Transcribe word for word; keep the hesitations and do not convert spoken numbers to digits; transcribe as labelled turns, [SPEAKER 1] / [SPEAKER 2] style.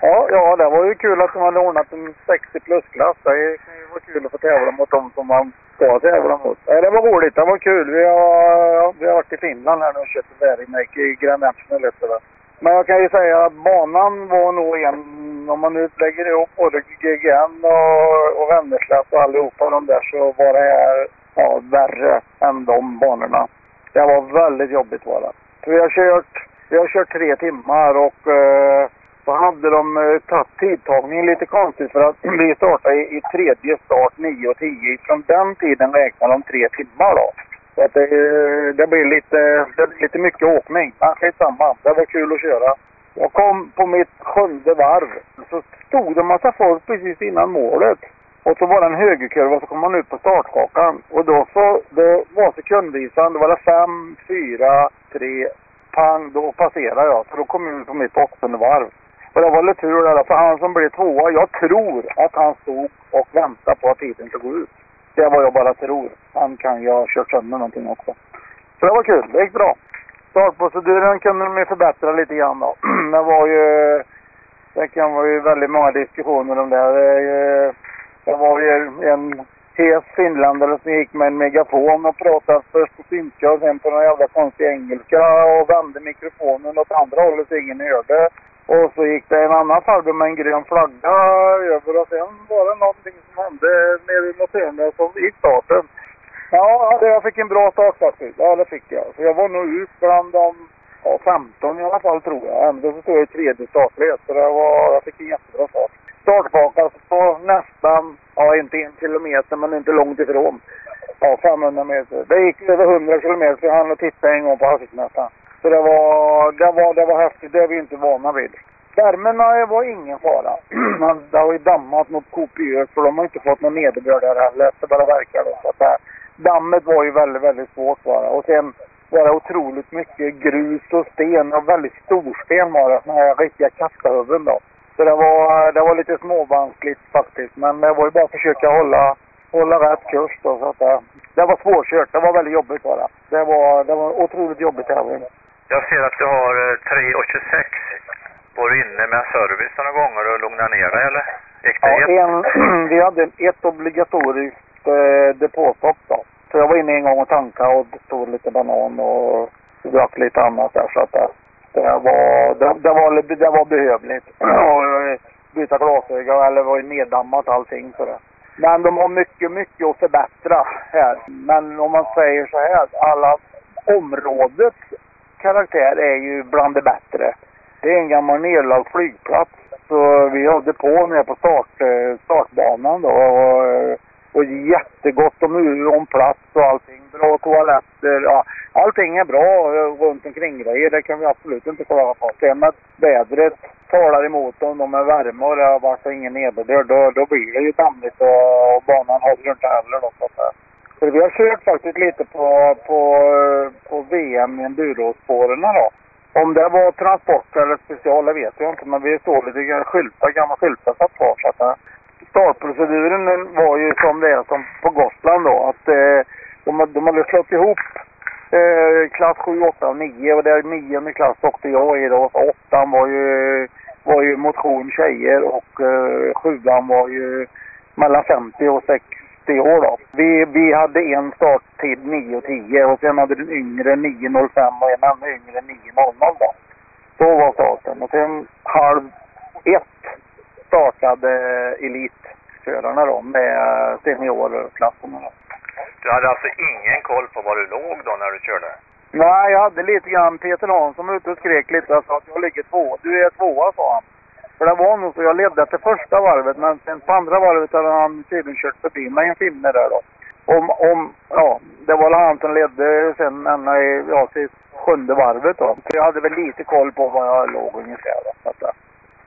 [SPEAKER 1] Ja, ja, det var ju kul att de hade ordnat en sextio plus-klass. Det var kul att få tävla mot dem som man ska tävla mot. Ja, det var roligt, det var kul. Vi har, vi har varit i Finland här nu och kört Värimärke i Grand National. Men jag kan ju säga att banan var nog en, om man nu lägger ihop både G G N och, och Vänerslätt och allihopa de där, så var det här ja, värre än de banorna. Det var väldigt jobbigt var det. Vi har kört, vi har kört tre timmar och eh, så hade de eh, tagit tidtagning lite konstigt för att vi startade i, i tredje start nio och tio. Från den tiden räknar de tre timmar då. Så att det, det, blir lite, det blir lite mycket åkning. Men skitsamma, det var kul att köra. Jag kom på mitt sjunde varv. Så stod det en massa folk precis innan målet. Och så var det en högerkurva och så kom man ut på startskakan. Och då, så, då var sekundvisan, det var det fem, fyra, tre, pang, då passerade jag. Så då kom jag ut på mitt åttonde varv. Och det var lite tur där, för han som blev tvåa, jag tror att han stod och väntade på att tiden ska gå ut. Det var jag bara tror. Han kan ju ha kört sönder någonting också. Så det var kul, det gick bra. Startproceduren kunde de förbättra lite grann då. Det var ju, det kan vara ju väldigt många diskussioner om det. Det, det var ju en hes finländare som gick med en megafon och pratade först på finska och sen på någon jävla konstig engelska och vände mikrofonen åt andra hållet så ingen hörde. Och så gick det en annan farbror med en grön flagga över och sen var det någonting som hände nere i Norrtälje som gick starten. Ja, jag fick en bra start faktiskt. Ja, det fick jag. Så jag var nog ut bland de ja, femton i alla fall tror jag. Ändå så stod jag i tredje startled. Så det var, jag fick en jättebra start. Startbakas på nästan, ja inte en kilometer men inte långt ifrån. Ja, femhundra meter. Det gick över hundra kilometer så jag hann och titta en gång på hastighetsmätaren. Så det var, det var, det var häftigt, det är vi inte vana vid. Värmen var ingen fara. Det har ju dammat något kopiöst för de har inte fått någon nederbörd där heller. Det bara verkar då. Så att det, dammet var ju väldigt, väldigt svårt bara. Och sen var det otroligt mycket grus och sten och väldigt stor sten var det. Såna här riktiga kastahuvuden då. Så det var, det var lite småvanskligt faktiskt. Men det var ju bara att försöka hålla, hålla rätt kurs då. Så att det, det var svårkört, det var väldigt jobbigt bara. Det var, det var otroligt jobbigt här.
[SPEAKER 2] Jag ser att du har tre och tjugosex. Var du inne med service några gånger och lugna ner dig eller? Gick det
[SPEAKER 1] ja, en, vi hade ett obligatoriskt eh, depåstopp då. Så jag var inne en gång och tankade och tog lite banan och drack lite annat där. Så att det, det, var, det, det, var, det var behövligt. Och byta glasögon eller var ju neddammat allting så det. Men de har mycket, mycket att förbättra här. Men om man säger så här, alla området karaktär är ju bland det bättre. Det är en gammal nedlagd flygplats. Så vi hade på ner på start, startbanan då. Och, och jättegott om, om plats och allting. Bra toaletter. Ja, allting är bra runt omkring grejer. Det kan vi absolut inte kolla på. Sen att vädret talar emot om de är värme och det har varit ingen nederbörd. Då, då blir det ju dammigt och, och banan håller inte heller då. Så vi har kört faktiskt lite på, på, på V M i endurospåren då. Om det var transport eller special, det vet jag inte. Men vi står lite skyltar, gamla skyltar satt kvar. Så att, startproceduren var ju som det är som på Gotland då. Att eh, de, de hade slått ihop eh, klass sju, åtta och nio. Och där nionde klass åkte jag i då. Så åttan var ju, var ju motion tjejer och eh, sjuan var ju mellan femtio och sextio år då. Vi, vi hade en starttid nio och tio och sen hade den yngre nio noll fem och en annan yngre nio noll noll då. Så var starten. Och sen halv ett startade elitförarna då med seniorklasserna då.
[SPEAKER 2] Du hade alltså ingen koll på var du låg då när du körde?
[SPEAKER 1] Nej, jag hade lite grann Peter Hansson ute och skrek lite och sa att jag ligger två. Du är tvåa, sa han. För det var nog så jag ledde till första varvet, men sen på andra varvet hade han tydligen kört förbi mig en finne där då. Om, om, ja, det var han som ledde sen ända i, ja, till sjunde varvet då. Så jag hade väl lite koll på var jag låg ungefär då. Så att,